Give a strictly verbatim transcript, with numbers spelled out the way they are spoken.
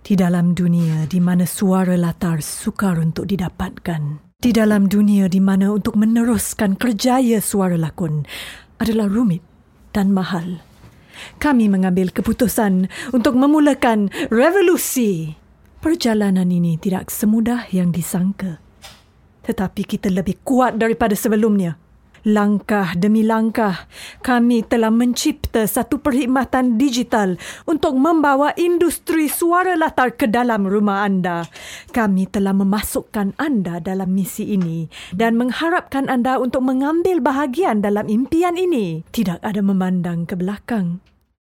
Di dalam dunia di mana suara latar sukar untuk didapatkan. Di dalam dunia di mana untuk meneruskan kerjaya suara lakon adalah rumit dan mahal. Kami mengambil keputusan untuk memulakan revolusi. Perjalanan ini tidak semudah yang disangka. Tetapi kita lebih kuat daripada sebelumnya. Langkah demi langkah, kami telah mencipta satu perkhidmatan digital untuk membawa industri suara latar ke dalam rumah anda. Kami telah memasukkan anda dalam misi ini dan mengharapkan anda untuk mengambil bahagian dalam impian ini. Tidak ada memandang ke belakang.